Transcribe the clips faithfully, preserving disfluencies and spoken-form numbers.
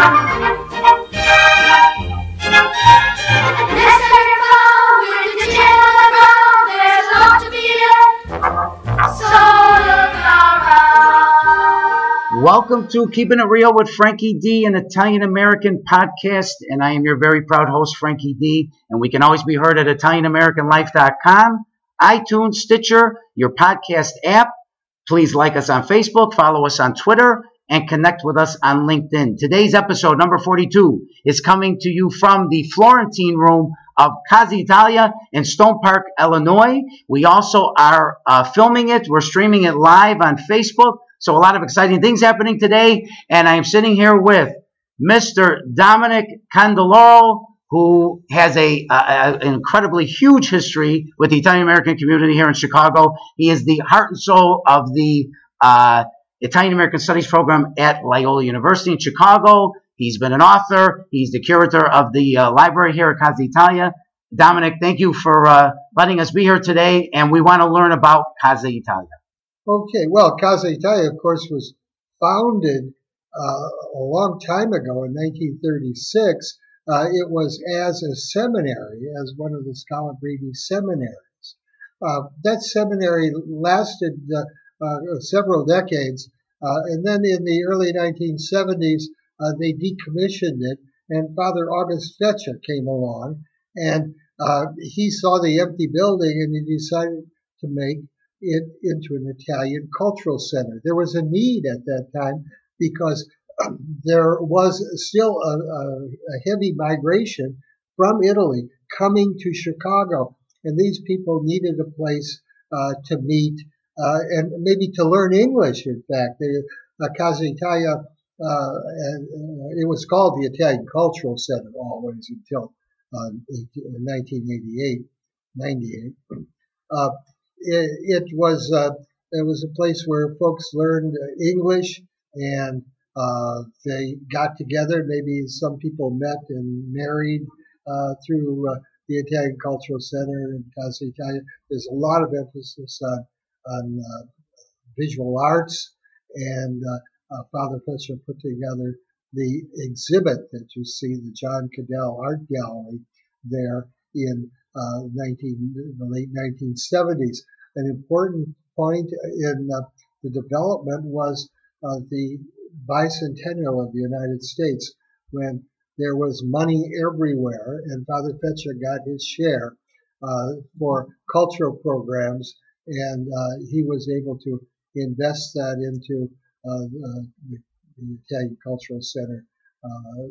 Welcome to Keeping It Real with Frankie D, an Italian-American podcast, and I am your very proud host, Frankie D, and we can always be heard at Italian American Life dot com, iTunes, Stitcher, your podcast app. Please like us on Facebook, follow us on Twitter, and connect with us on LinkedIn. Today's episode, number forty-two, is coming to you from the Florentine Room of Casa Italia in Stone Park, Illinois. We also are uh, filming it. We're streaming it live on Facebook. So a lot of exciting things happening today. And I am sitting here with Mister Dominic Candeloro, who has a, a, an incredibly huge history with the Italian-American community here in Chicago. He is the heart and soul of the uh, Italian-American Studies program at Loyola University in Chicago. He's been an author. He's the curator of the uh, library here at Casa Italia. Dominic, thank you for uh, letting us be here today. And we want to learn about Casa Italia. Okay, well, Casa Italia, of course, was founded uh, a long time ago in nineteen thirty-six. Uh, it was as a seminary, as one of the Scalabrine seminaries. Uh, that seminary lasted uh, uh, several decades, uh, and then in the early nineteen seventies, uh, they decommissioned it, and Father August Feccia came along, and uh, he saw the empty building, and he decided to make it into an Italian cultural center. There was a need at that time because there was still a, a, a heavy migration from Italy coming to Chicago, and these people needed a place uh, to meet uh, and maybe to learn English. In fact, the uh, Casa Italia, uh, and, uh, it was called the Italian Cultural Center always until uh, nineteen eighty-eight, ninety-eight. Uh, It, it was uh, it was a place where folks learned English, and uh, they got together. Maybe some people met and married uh, through uh, the Italian Cultural Center in Casa Italia. There's a lot of emphasis on on uh, visual arts, and uh, uh, Father Feccia put together the exhibit that you see, the John Cadell Art Gallery, there in Uh, nineteen, the late nineteen seventies. An important point in uh, the development was uh, the bicentennial of the United States, when there was money everywhere, and Father Feccia got his share uh, for cultural programs, and uh, he was able to invest that into uh, uh, the, the Italian Cultural Center, uh,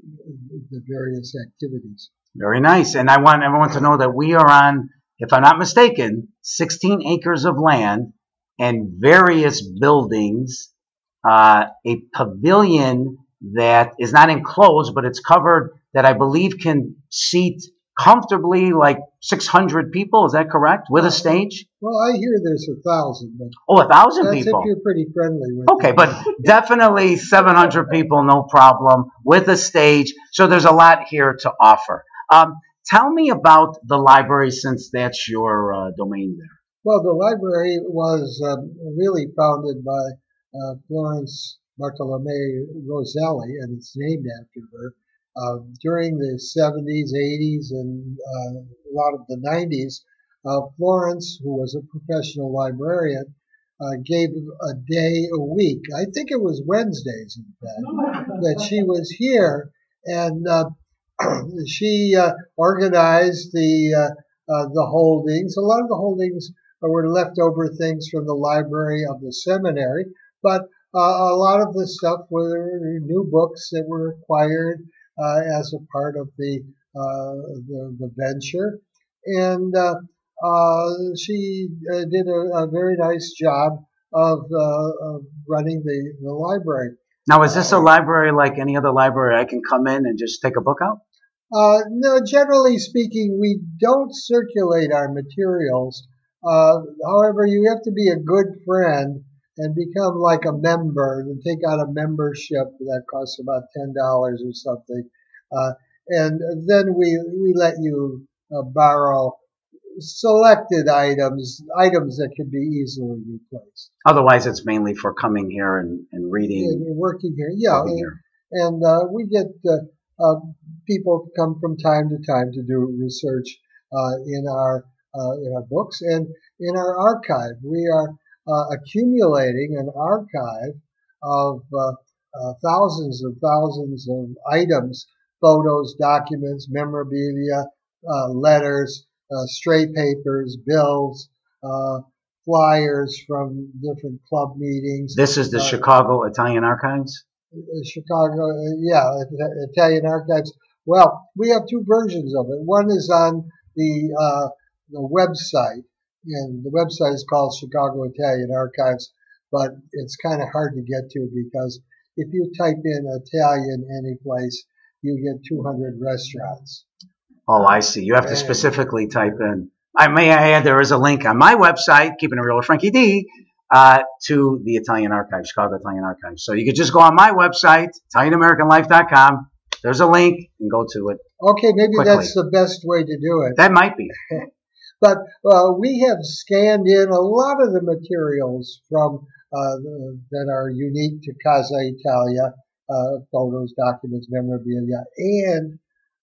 the various activities. Very nice. And I want everyone to know that we are on, if I'm not mistaken, sixteen acres of land and various buildings, uh, a pavilion that is not enclosed, but it's covered, that I believe can seat comfortably like six hundred people. Is that correct? With a stage? Well, I hear there's a thousand. But oh, a thousand that's people. If you're pretty friendly with Okay, them. but definitely seven hundred people, no problem, with a stage. So there's a lot here to offer. Um, tell me about the library, since that's your uh, domain there. Well, the library was um, really founded by uh, Florence Bartolomei Roselli, and it's named after her. Uh, during the seventies, eighties, and uh, a lot of the nineties, uh, Florence, who was a professional librarian, uh, gave a day a week. I think it was Wednesdays, in fact, that she was here, and uh, she uh, organized the uh, uh, the holdings. A lot of the holdings were leftover things from the library of the seminary, but uh, a lot of the stuff were new books that were acquired uh, as a part of the uh, the, the venture, and uh, uh, she uh, did a, a very nice job of, uh, of running the, the library. Now, is this a library like any other library? I can come in and just take a book out? Uh, no, generally speaking, we don't circulate our materials. Uh, however, you have to be a good friend and become like a member and take out a membership that costs about ten dollars or something. Uh, and then we, we let you uh, borrow selected items, items that can be easily replaced. Otherwise, it's mainly for coming here and, and reading. And working here, yeah. Working here. And uh, we get uh, uh, people come from time to time to do research uh, in our uh, in our books and in our archive. We are uh, accumulating an archive of uh, uh, thousands and thousands of items, photos, documents, memorabilia, uh, letters, uh, stray papers, bills, uh, flyers from different club meetings. This is the uh, Chicago Italian Archives? Chicago, uh, yeah, Italian Archives. Well, we have two versions of it. One is on the uh, the website, and the website is called Chicago Italian Archives, but it's kind of hard to get to because if you type in Italian any place, you get two hundred restaurants. Oh, I see. You have to And specifically type in. I may I add there is a link on my website, Keeping It Real with Frankie D, uh, to the Italian Archives, Chicago Italian Archives. So you could just go on my website, Italian American Life dot com. There's a link and go to it. okay, maybe Quickly. that's the best way to do it. That might be. But uh, we have scanned in a lot of the materials from uh, the, that are unique to Casa Italia, uh, photos, documents, memorabilia, and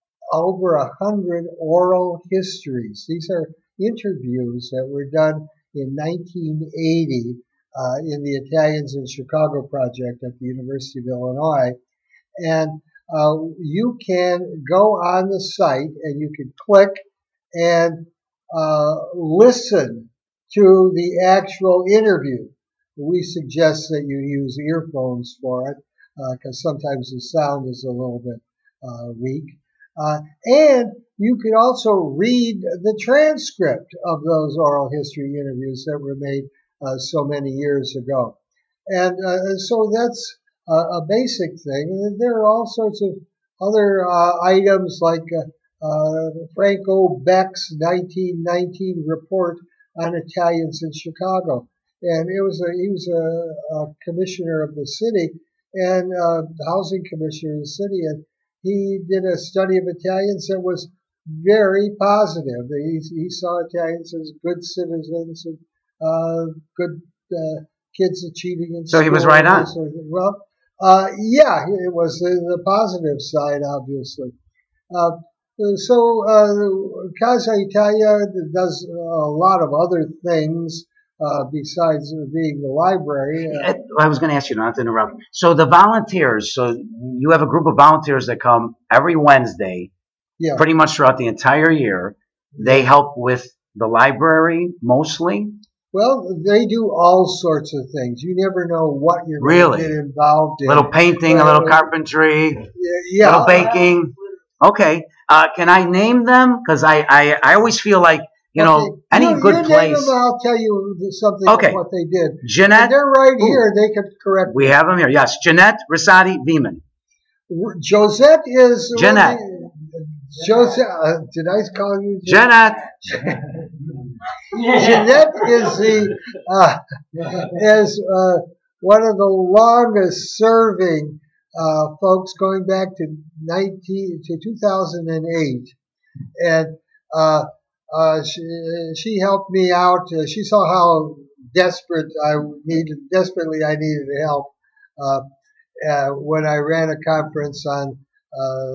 over a hundred oral histories. These are interviews that were done in nineteen eighty uh, in the Italians in Chicago project at the University of Illinois. And uh, you can go on the site and you can click and uh, listen to the actual interview. We suggest that you use earphones for it because uh, sometimes the sound is a little bit uh, weak. Uh, and you could also read the transcript of those oral history interviews that were made uh, so many years ago. And uh, so that's a, a basic thing. And there are all sorts of other uh, items like uh, uh, Franco Beck's nineteen nineteen report on Italians in Chicago. And it was a, he was a, a commissioner of the city and uh, housing commissioner of the city. And he did a study of Italians that was very positive. He, he saw Italians as good citizens and uh, good uh, kids achieving in So school. he was right on. Sort of well, uh, yeah, it was the, the positive side, obviously. Uh, so uh, Casa Italia does a lot of other things uh, besides being the library. Uh, I was going to ask you not to interrupt. So the volunteers, so you have a group of volunteers that come every Wednesday, yeah. pretty much throughout the entire year. They help with the library mostly? Well, they do all sorts of things. You never know what you're really? going to get involved in. A little painting, uh, a little carpentry, yeah, a little baking. Okay. Uh, can I name them? Because I, I, I always feel like, you okay. know, any you, good you place. Name them, I'll tell you something okay. of what they did. Jeanette. And they're right Ooh. here. They could correct We me. have them here. Yes. Jeanette Rosati Veman. Josette is. Jeanette. Josette. Uh, did I call you Jeanette? Jeanette is the uh, is uh, one of the longest serving uh, folks going back to nineteen to two thousand eight, and uh, uh, she, she helped me out. Uh, she saw how desperate I needed, desperately I needed help uh, uh, when I ran a conference on uh,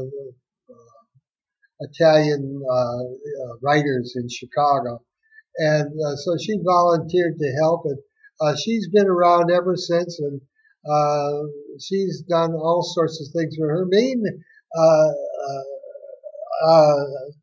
Italian uh, uh, writers in Chicago. And uh, so she volunteered to help, and uh, she's been around ever since, and uh, she's done all sorts of things. But her main uh, uh, uh,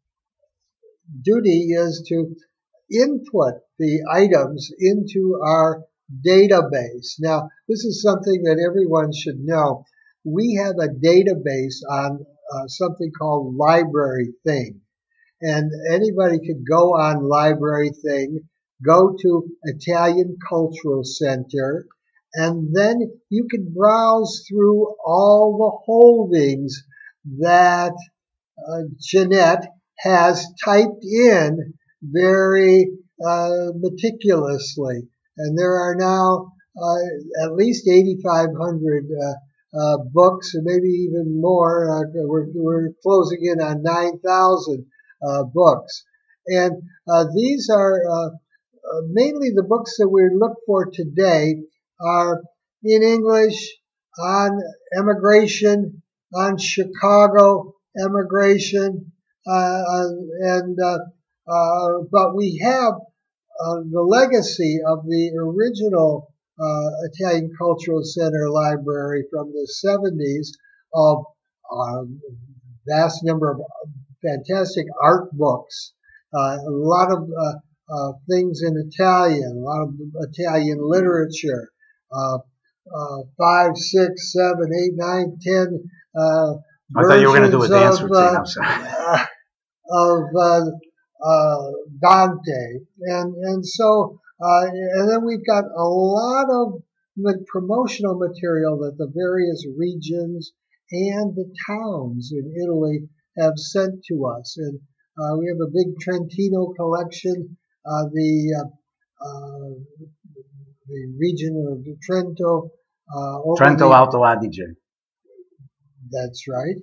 duty is to input the items into our database. Now, this is something that everyone should know. We have a database on uh, something called Library Thing. And anybody could go on Library Thing, go to Italian Cultural Center, and then you could browse through all the holdings that uh, Jeanette has typed in very uh, meticulously. And there are now uh, at least eighty-five hundred uh, uh, books, and maybe even more. Uh, we're, we're closing in on nine thousand. Uh, books. And uh, these are uh, uh, mainly the books that we look for today are in English, on emigration, on Chicago emigration, uh, and uh, uh, but we have uh, the legacy of the original uh, Italian Cultural Center library from the seventies of a vast number of fantastic art books, uh, a lot of uh, uh, things in Italian, a lot of Italian literature, uh, uh, five, six, seven, eight, nine, ten uh, I thought you were going to do a dance of, routine. uh, I'm sorry. of uh, uh, Dante, and and so uh, and then we've got a lot of promotional material that the various regions and the towns in Italy have sent to us, and uh, we have a big Trentino collection. Uh, the uh, uh, the region of Trento, uh, over Trento the, Alto Adige. That's right.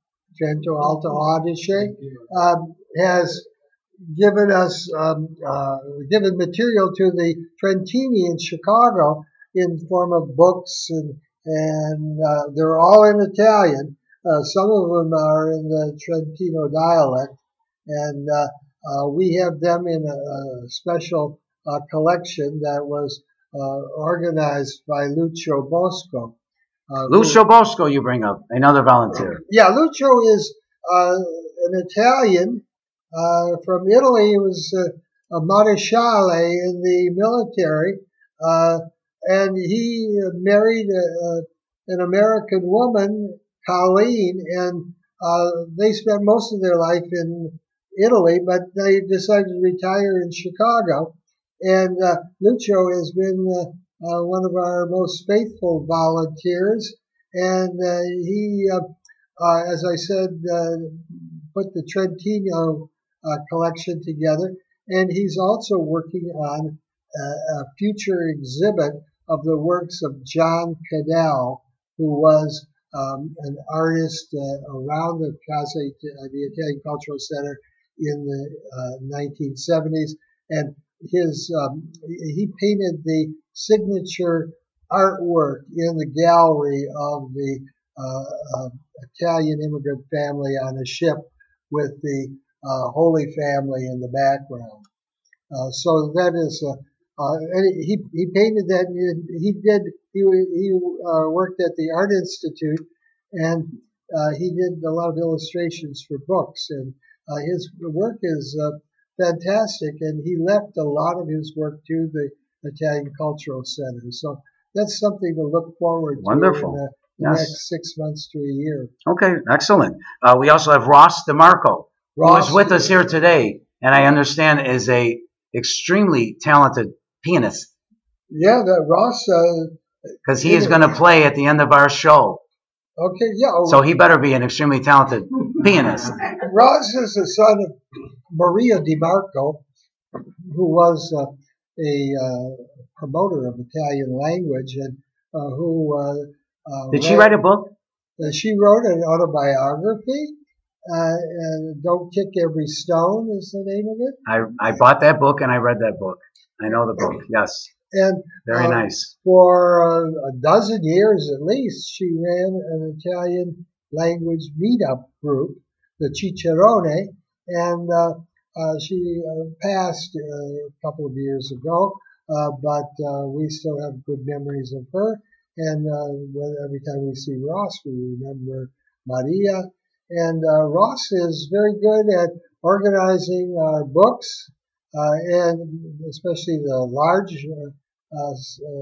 Trento Alto Adige um, has given us um, uh, given material to the Trentini in Chicago in form of books, and and uh, they're all in Italian. Uh, some of them are in the Trentino dialect, and uh, uh, we have them in a, a special uh, collection that was uh, organized by Lucio Bosco. Uh, Lucio Bosco, you bring up, another volunteer. Yeah, Lucio is uh, an Italian uh, from Italy. He was uh, a maresciallo in the military, uh, and he married a, a, an American woman, Colleen, and uh, they spent most of their life in Italy, but they decided to retire in Chicago. And uh, Lucio has been uh, uh, one of our most faithful volunteers, and uh, he, uh, uh, as I said, uh, put the Trentino uh, collection together, and he's also working on a, a future exhibit of the works of John Cadell, who was um, an artist uh, around the Casa, uh, the Italian Cultural Center in the uh, nineteen seventies, and his um, he painted the signature artwork in the gallery of the uh, uh, Italian immigrant family on a ship with the uh, Holy Family in the background. Uh, so that is, uh, uh, and he he painted that. He did. He he uh, worked at the Art Institute, and uh, he did a lot of illustrations for books. And uh, his work is uh, fantastic. And he left a lot of his work to the Italian Cultural Center. So that's something to look forward to. Wonderful. In the, the Yes. next six months to a year. Okay, excellent. Uh, we also have Ross DeMarco, Ross who is with us here today, and I understand is a extremely talented pianist, Yeah, that Ross. Uh, because he is going to play at the end of our show. okay, yeah. So he better be an extremely talented pianist. Ross is the son of Maria DiMarco, who was uh, a uh, promoter of Italian language, and uh, who uh, uh, Did she write a book? Uh, she wrote an autobiography. Uh, and Don't Kick Every Stone is the name of it. I, I bought that book and I read that book. I know the book, yes. And Very uh, nice. For uh, a dozen years at least, she ran an Italian language meetup group, the Cicerone, and uh, uh, she uh, passed uh, a couple of years ago, uh, but uh, we still have good memories of her. And uh, every time we see Ross, we remember Maria. And uh, Ross is very good at organizing our books, uh, and especially the large, uh,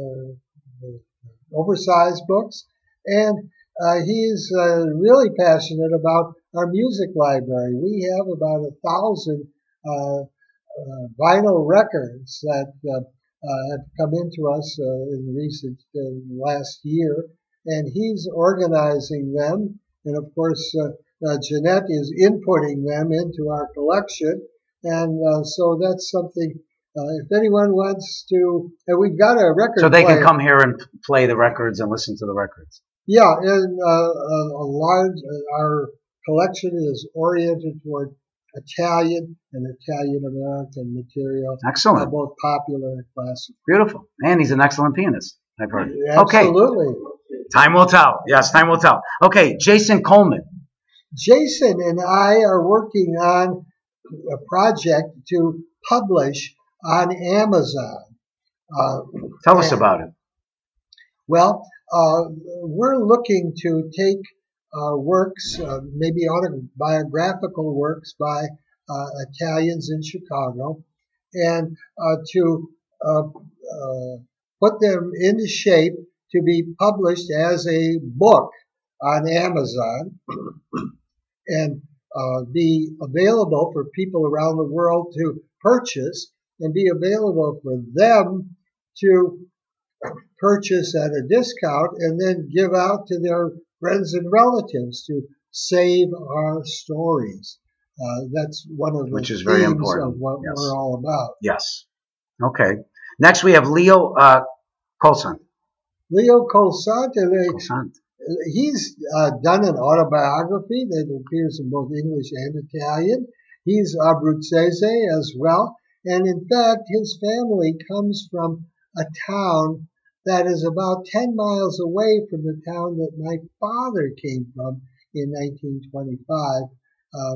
uh, oversized books. And uh, he is uh, really passionate about our music library. We have about a thousand uh, uh, vinyl records that uh, uh, have come into us uh, in recent uh, last year, and he's organizing them. And of course, uh, uh, Jeanette is inputting them into our collection, and uh, so that's something. Uh, if anyone wants to, and we've got a record. So they player. can come here and play the records and listen to the records. Yeah, and uh, a, a large uh, our collection is oriented toward Italian and Italian American material. Excellent. Uh, both popular and classical. Beautiful. And he's an excellent pianist, I've heard. Absolutely. Okay. Time will tell. Yes, time will tell. Okay, Jason Coleman. Jason and I are working on a project to publish on Amazon. Uh, Tell us and, about it. Well, uh, we're looking to take uh, works, uh, maybe autobiographical works by uh, Italians in Chicago, and uh, to uh, uh, put them into shape to be published as a book on Amazon and uh, be available for people around the world to purchase and be available for them to purchase at a discount and then give out to their friends and relatives to save our stories. Uh, that's one of the Which is very themes important. of what Yes. we're all about. Yes. Okay. Next we have Leo uh, Colson. Leo Colsante, Colson. he's uh, done an autobiography that appears in both English and Italian. He's Abruzzese as well. And in fact, his family comes from a town that is about ten miles away from the town that my father came from in nineteen twenty-five. Uh,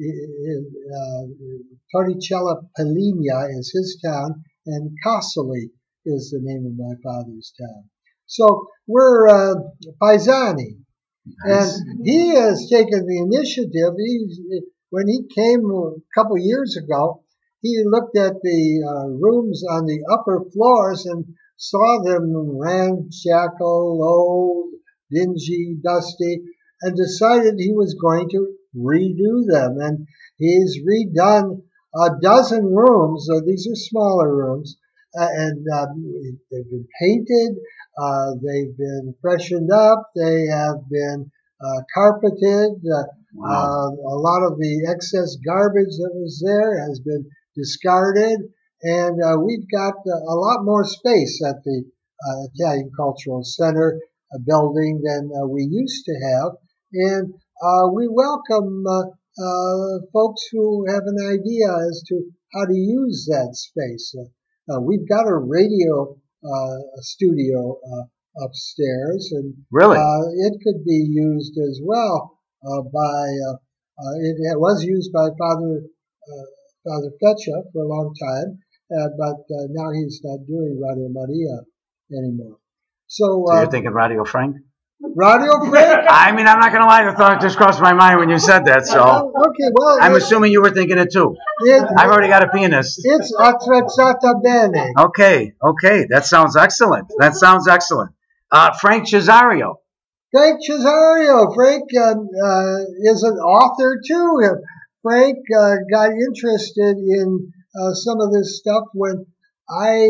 uh, Torricella Peligna is his town, and Casoli is the name of my father's town. So we're uh, paesani. Nice. And he has taken the initiative. He's, when he came a couple years ago, he looked at the uh, rooms on the upper floors and saw them ramshackle, old, dingy, dusty, and decided he was going to redo them. And he's redone a dozen rooms. So these are smaller rooms, uh, and uh, they've been painted. Uh, they've been freshened up. They have been uh, carpeted. Uh, Wow. uh, a lot of the excess garbage that was there has been discarded, and uh, we've got uh, a lot more space at the uh, Italian Cultural Center uh, building than uh, we used to have, and uh, we welcome uh, uh, folks who have an idea as to how to use that space. Uh, uh, we've got a radio uh, studio uh, upstairs, and Really? uh, it could be used as well uh, by. Uh, uh, it, it was used by Father. Uh, Father Feccia for a long time, uh, but uh, now he's not doing Radio Maria anymore. So, So uh, you're thinking Radio Frank? Radio Frank? I mean, I'm not going to lie. The thought just crossed my mind when you said that. So Okay, well, I'm it, assuming you were thinking it too. it, I've already got a pianist. it's attrezzata bene. Okay, okay. That sounds excellent. That sounds excellent. Uh, Frank Cesario. Frank Cesario. Frank um, uh, is an author too. Frank uh, got interested in uh, some of this stuff when I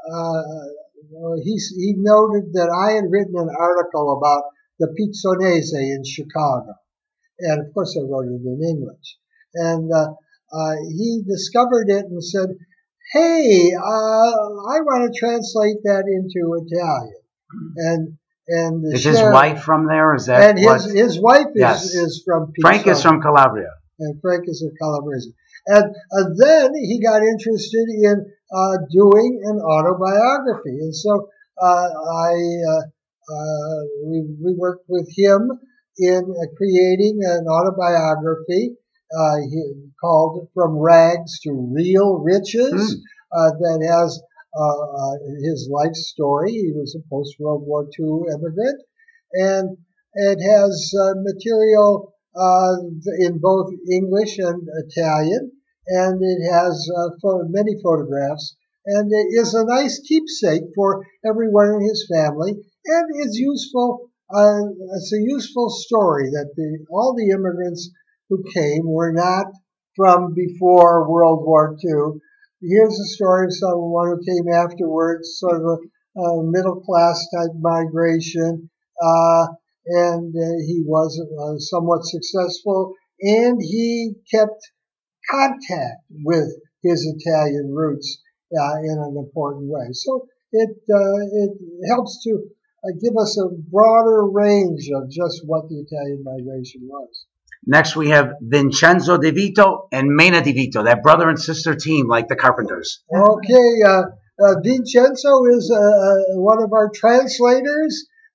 uh, he he noted that I had written an article about the Pizzonese in Chicago, and of course I wrote it in English. And uh, uh, he discovered it and said, "Hey, uh, I want to translate that into Italian." And and Is share, his wife from there? Is that and his what? his wife is Yes. is from Pizzone. Frank is from Calabria. And Frank is a Calabrese. And uh, then he got interested in uh, doing an autobiography. And so uh, I uh, uh, we, we worked with him in uh, creating an autobiography uh, he, called From Rags to Real Riches Mm. uh, that has uh, uh, his life story. He was a post-World War Two immigrant. And it has uh, material Uh, in both English and Italian, and it has uh, pho- many photographs, and it is a nice keepsake for everyone in his family, and it's useful. Uh, it's a useful story that the, all the immigrants who came were not from before World War Two. Here's a story of someone who came afterwards, sort of a, a middle class type migration. Uh, and uh, he was uh, somewhat successful, and he kept contact with his Italian roots uh, in an important way. So it uh, it helps to uh, give us a broader range of just what the Italian migration was. Next, we have Vincenzo De Vito and Mena De Vito, that brother and sister team like the Carpenters. Okay, uh, uh, Vincenzo is uh, one of our translators.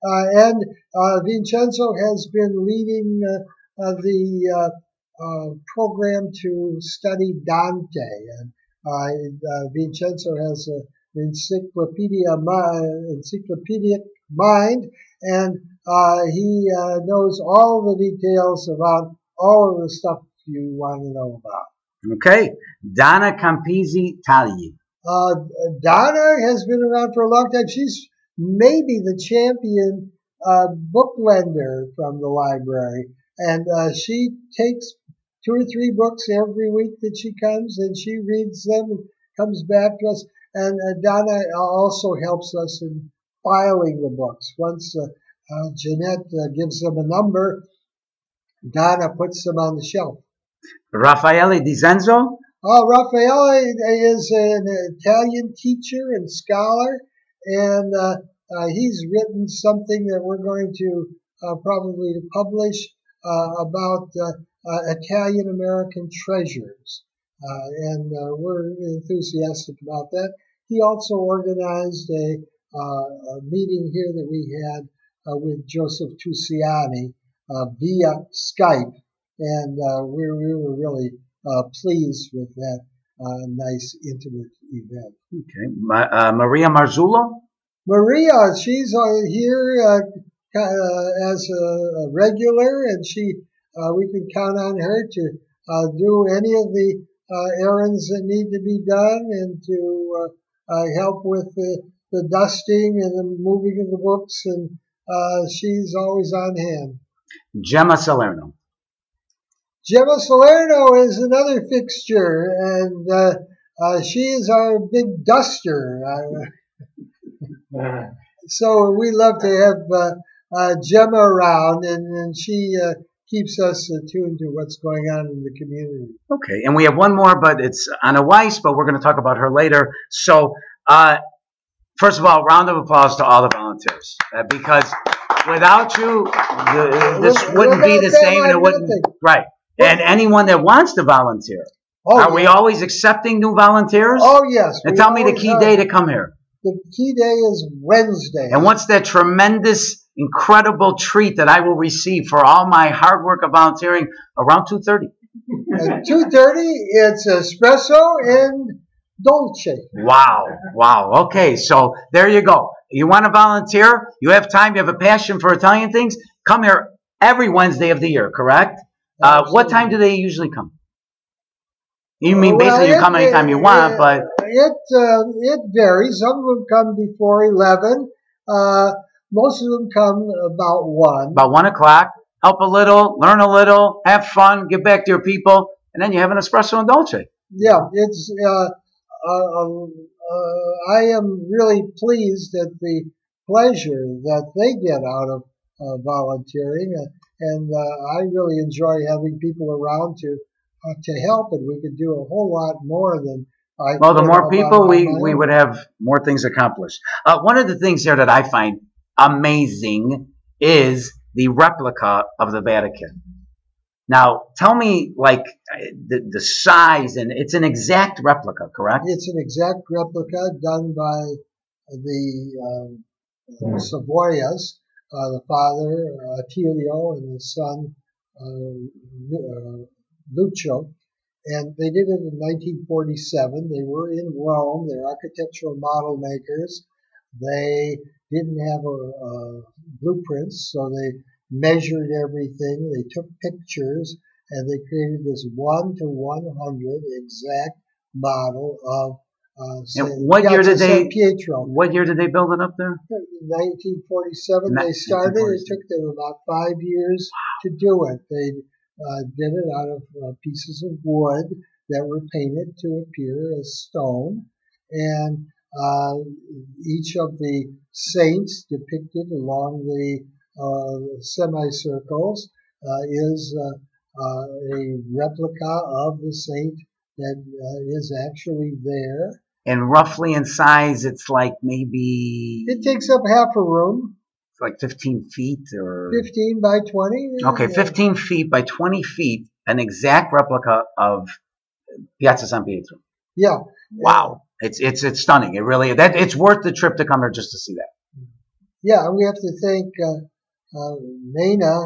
Uh, and uh, Vincenzo has been leading uh, uh, the uh, uh, program to study Dante. And uh, uh, Vincenzo has an encyclopedia, encyclopedic mind, and uh, he uh, knows all the details about all of the stuff you want to know about. Okay. Donna Campisi Tagli. Uh, Donna has been around for a long time. She's maybe the champion uh, book lender from the library. And uh, she takes two or three books every week that she comes, and she reads them and comes back to us. And uh, Donna also helps us in filing the books. Once uh, uh, Jeanette uh, gives them a number, Donna puts them on the shelf. Raffaele Di Zenzo. Oh, Raffaele is an Italian teacher and scholar, and uh, uh, he's written something that we're going to uh, probably publish uh, about uh, uh, Italian American treasures, uh, and uh, we're enthusiastic about that. He also organized a, uh, a meeting here that we had uh, with Joseph Tusiani uh, via Skype, and uh, we, we were really Uh, pleased with that uh, nice, intimate event. Okay. Ma- uh, Maria Marzullo? Maria, she's uh, here uh, uh, as a, a regular, and she uh, we can count on her to uh, do any of the uh, errands that need to be done and to uh, uh, help with the, the dusting and the moving of the books, and uh, she's always on hand. Gemma Salerno. Gemma Salerno is another fixture, and uh, uh, she is our big duster. Uh, so we love to have uh, uh, Gemma around, and, and she uh, keeps us attuned to what's going on in the community. Okay, and we have one more, but it's Anna Weiss, but we're going to talk about her later. So, uh, first of all, round of applause to all the volunteers, uh, because without you, the, this wouldn't be the same, and it wouldn't. Right. And anyone that wants to volunteer. Oh, are yeah. we always accepting new volunteers? Oh, yes. And tell me the key are. day to come here. The key day is Wednesday. And what's that tremendous, incredible treat that I will receive for all my hard work of volunteering around two thirty? At two thirty, it's espresso and dolce. Wow. Wow. Okay, so there you go. You want to volunteer? You have time? You have a passion for Italian things? Come here every Wednesday of the year, correct? Uh, what time do they usually come? You mean basically well, it, you come anytime it, you want, it, but it uh, it varies. Some of them come before eleven. Uh, most of them come about one. About one o'clock. Help a little, learn a little, have fun, give back to your people, and then you have an espresso and dolce. Yeah, it's. Uh, uh, uh, I am really pleased at the pleasure that they get out of uh, volunteering. Uh, And uh, I really enjoy having people around to uh, to help, and we could do a whole lot more than I. Well, the more people, we, we would have more things accomplished. Uh, one of the things here that I find amazing is the replica of the Vatican. Now, tell me, like, the, the size, and it's an exact replica, correct? It's an exact replica done by the um, uh, Savoyas. Uh, the father, uh, Attilio, and the son, uh, uh, Lucio. And they did it in nineteen forty-seven. They were in Rome. They're architectural model makers. They didn't have a, a blueprints, so they measured everything. They took pictures, and they created this one to one hundred exact model of Uh, and what year did they? San Pietro. What year did they build it up there? nineteen forty-seven. They started. It took them about five years to do it. They uh, did it out of uh, pieces of wood that were painted to appear as stone, and uh, each of the saints depicted along the uh, semicircles uh, is uh, uh, a replica of the saint that uh, is actually there. And roughly in size, it's like maybe... It takes up half a room. It's like fifteen feet or... fifteen by twenty. Okay, fifteen feet by twenty feet, an exact replica of Piazza San Pietro. Yeah. Wow. It's it's it's stunning. It really... that It's worth the trip to come here just to see that. Yeah, we have to thank uh, uh, Mena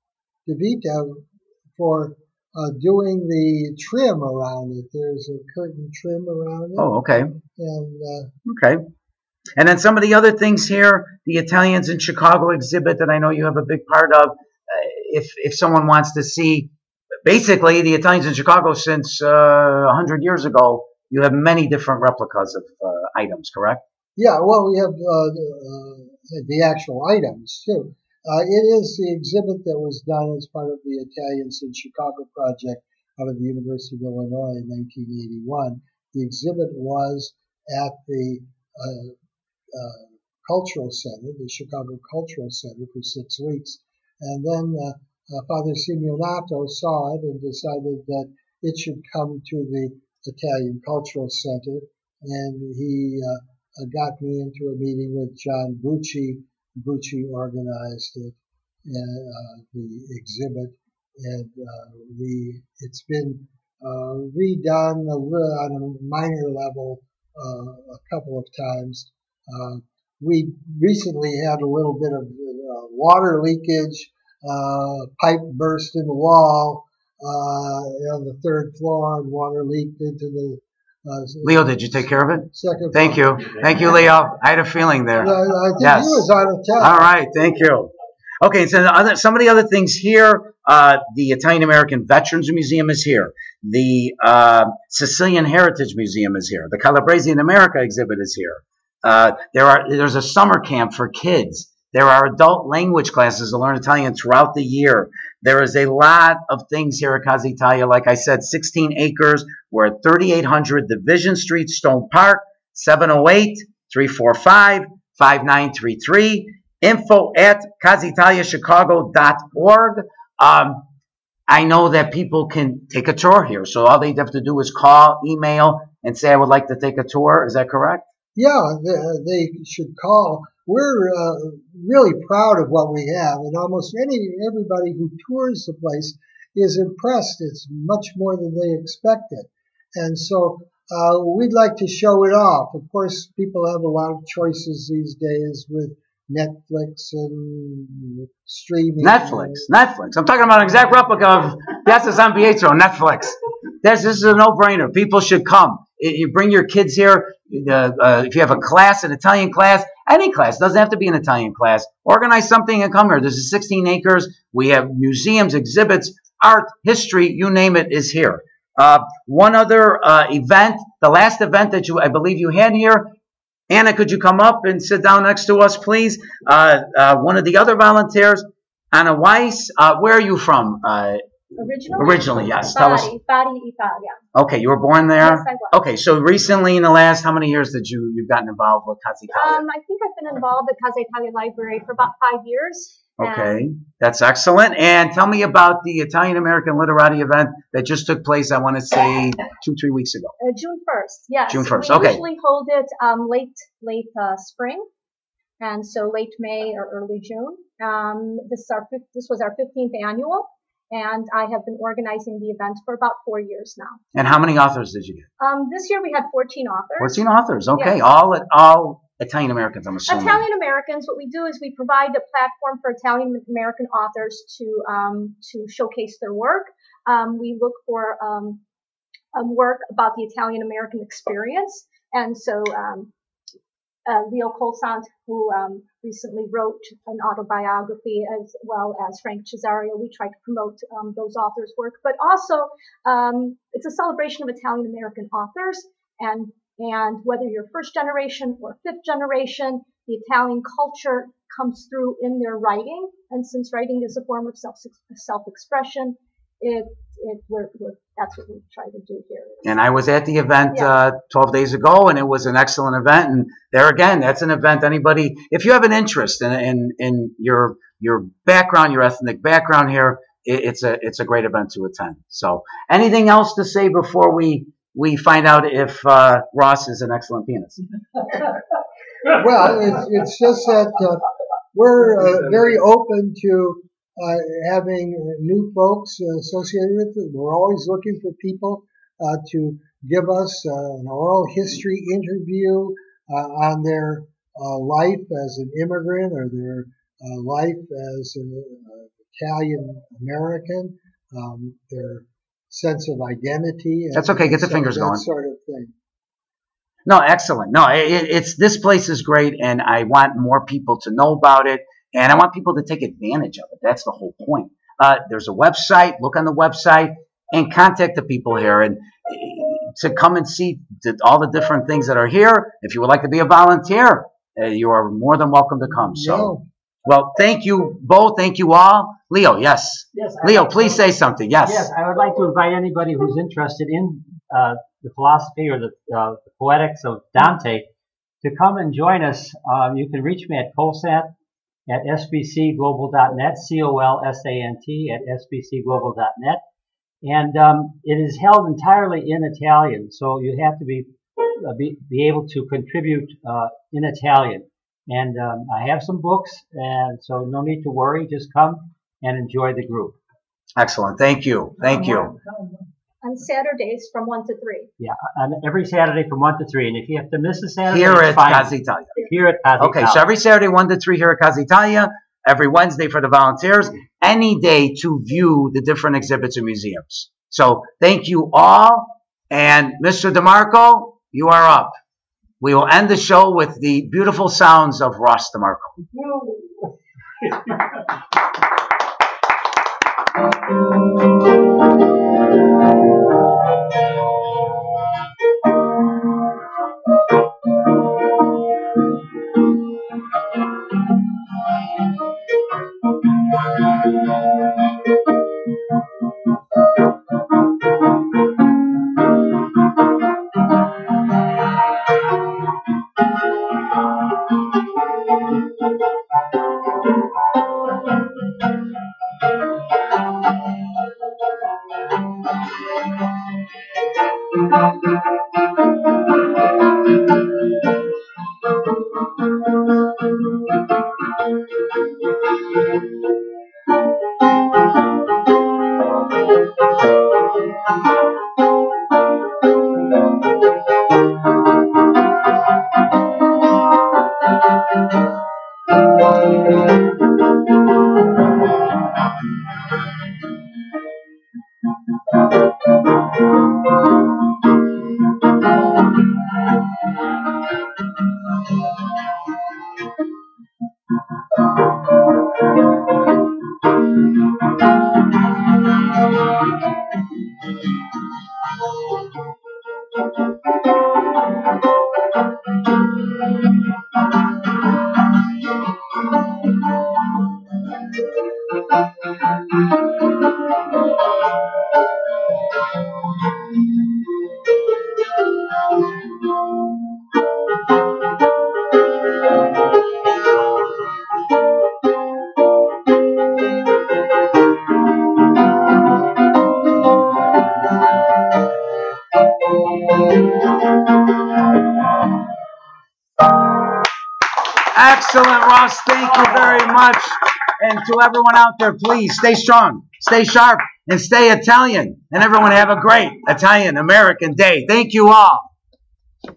DeVita for uh, doing the trim around it. There's a curtain trim around it, Oh, okay. and uh, Okay. And then some of the other things here, the Italians in Chicago exhibit that I know you have a big part of. Uh, if if someone wants to see, basically the Italians in Chicago since uh, a hundred years ago, you have many different replicas of uh, items, correct? yeah, well, we have uh, uh, the actual items too. Uh, it is the exhibit that was done as part of the Italians in Chicago project out of the University of Illinois in nineteen eighty-one. The exhibit was at the uh, uh, Cultural Center, the Chicago Cultural Center, for six weeks. And then uh, uh, Father Simeonato saw it and decided that it should come to the Italian Cultural Center. And he uh, uh, got me into a meeting with John Bucci. Bucci organized it, uh, the exhibit, and uh, we it's been uh, redone a little, on a minor level uh, a couple of times. Uh, we recently had a little bit of uh, water leakage, uh, pipe burst in the wall uh, on the third floor, and water leaked into the uh, Leo, did you take care of it? second Thank floor. you. Thank you, Leo. I had a feeling there. Yeah, I think Yes. he was out of town. All right. Thank you. Okay, so the other, some of the other things here, uh, the Italian American Veterans Museum is here. The uh, Sicilian Heritage Museum is here. The Calabrese in America exhibit is here. Uh, there are there's a summer camp for kids. There are adult language classes to learn Italian throughout the year. There is a lot of things here at Casa Italia. Like I said, sixteen acres. We're at thirty-eight hundred Division Street, Stone Park, seven oh eight, three four five, five nine three three. Info at casa italia chicago dot org. Um, I know that people can take a tour here. So all they have to do is call, email, and say, I would like to take a tour. Is that correct? Yeah, they, they should call. We're uh, really proud of what we have, and almost any everybody who tours the place is impressed. It's much more than they expected, and so uh, we'd like to show it off. Of course, people have a lot of choices these days with Netflix and streaming. Netflix. Netflix. I'm talking about an exact replica of Piazza San Pietro, Netflix. This, this is a no-brainer. People should come. You bring your kids here. Uh, uh, if you have a class, an Italian class, any class, doesn't have to be an Italian class. Organize something and come here. This is sixteen acres. We have museums, exhibits, art, history, you name it is here. Uh, one other uh, event, the last event that you, I believe you had here, Anna, could you come up and sit down next to us, please? Uh, uh, one of the other volunteers, Anna Weiss. Uh, where are you from? Uh, Originally? Originally, yes. Tell us. Bari, Bari, Italia. Okay, you were born there? Yes, I was. Okay, so recently in the last, how many years did you, you've gotten involved with Casa Italia? Um, I think I've been involved at Casa Italia Library for about five years. Okay, that's excellent. And tell me about the Italian American Literati event that just took place, I want to say, two, three weeks ago. Uh, June first, yes. June first, we okay. We usually hold it um, late late uh, spring, and so late May or early June. Um, this, is our, this was our fifteenth annual, and I have been organizing the event for about four years now. And how many authors did you get? Um, this year we had fourteen authors. fourteen authors, okay. Yes. All all Italian Americans, I'm assuming. Italian Americans, what we do is we provide a platform for Italian American authors to um, to showcase their work. Um, we look for um, um, work about the Italian American experience, and so um, uh, Leo Colsant, who um, recently wrote an autobiography, as well as Frank Cesario, we try to promote um, those authors' work. But also, um, it's a celebration of Italian American authors, and And whether you're first generation or fifth generation, the Italian culture comes through in their writing. And since writing is a form of self self-expression, it it we're, we're, that's what we try to do here. And I was at the event Yeah. uh, twelve days ago, and it was an excellent event. And there again, that's an event anybody, if you have an interest in in, in your your background, your ethnic background here, it, it's a it's a great event to attend. So, anything else to say before we? we find out if uh, Ross is an excellent pianist? Well, it's, it's just that uh, we're uh, very open to uh, having new folks associated with it. We're always looking for people uh, to give us uh, an oral history interview uh, on their uh, life as an immigrant or their uh, life as an uh, Italian American, um, their sense of identity. And, That's okay. Get the so fingers that going. sort of thing. No, excellent. No, it, it's this place is great, and I want more people to know about it, and I want people to take advantage of it. That's the whole point. Uh, there's a website. Look on the website and contact the people here, and to come and see the, all the different things that are here. If you would like to be a volunteer, uh, you are more than welcome to come. So, Yeah. well, thank you both. Thank you all. Leo, yes. Yes. I Leo, would- please say something. Yes. Yes, I would like to invite anybody who's interested in uh, the philosophy or the, uh, the poetics of Dante to come and join us. Um, you can reach me at colsant at s b c global dot net, C O L S A N T at s b c global dot net. And um, it is held entirely in Italian, so you have to be uh, be, be able to contribute uh, in Italian. And um, I have some books, and so no need to worry. Just come and enjoy the group. Excellent. Thank you. Thank you. On Saturdays from one to three. Yeah, on every Saturday from one to three. And if you have to miss a Saturday, Here it's at fine. Casa Italia. Here at Casa Okay, Italia. so every Saturday, one to three here at Casa Italia, every Wednesday for the volunteers, any day to view the different exhibits and museums. So thank you all. And Mister DeMarco, you are up. We will end the show with the beautiful sounds of Ross DeMarco. Excellent, Ross. Thank you very much. And to everyone out there, please stay strong, stay sharp, and stay Italian. And everyone have a great Italian American Day. Thank you all.